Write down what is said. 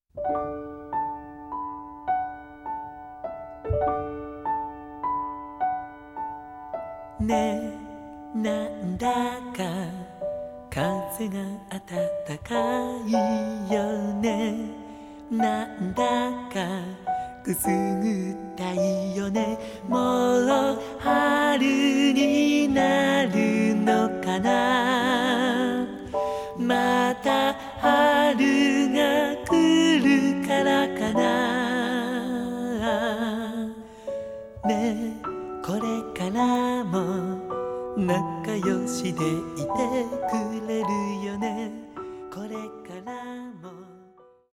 ねえなんだか風が暖かいよね。なんだかくすぐったいよね。もう春になるのかな。また春が来るからかな。ねえこれからも仲良しでいてくれるよね。これ